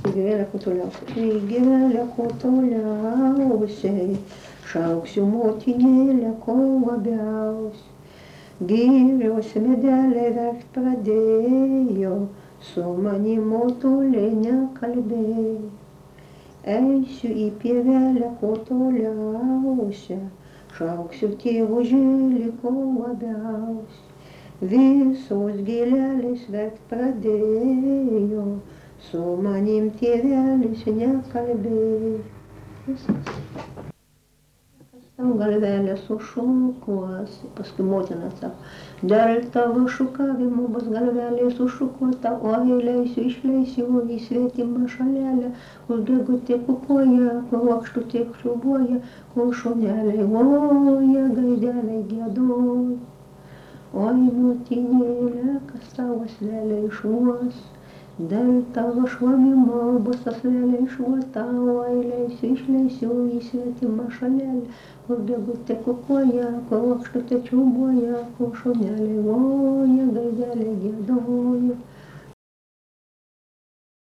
Gėlė kuo toliausiai, šauksiu motinėlę kuo labiausiai. Girios medeliai verkt pradėjo, su manim motulė nekalbėjo. Eisiu į pievelę kuo toliausia, šauksiu tėvužėlį kuo labiausiai. Visos gėlelės verkt pradėjo, su manim tėvelis nekalbėjo. Viskas. Tau galvelė sušukuos, paskui motina sako, dėl tavo šukavimo bus galvelė sušukuota, oi leisiu, išleisiu į svetimą šalelę, kur gegutė kukuoja, kur uokštutė kliubuoja, kur šuneliai loja, gaideliai giedoja. Oi motinėlė, kas tavo slelė išuos, dėl tavo šlamimo bus tas slelė išuota, oi leisiu, išleisiu į svetimą šalelę, kur gegutė kukuoja, kur uokštutė kliubuoja, kur šuneliai loja.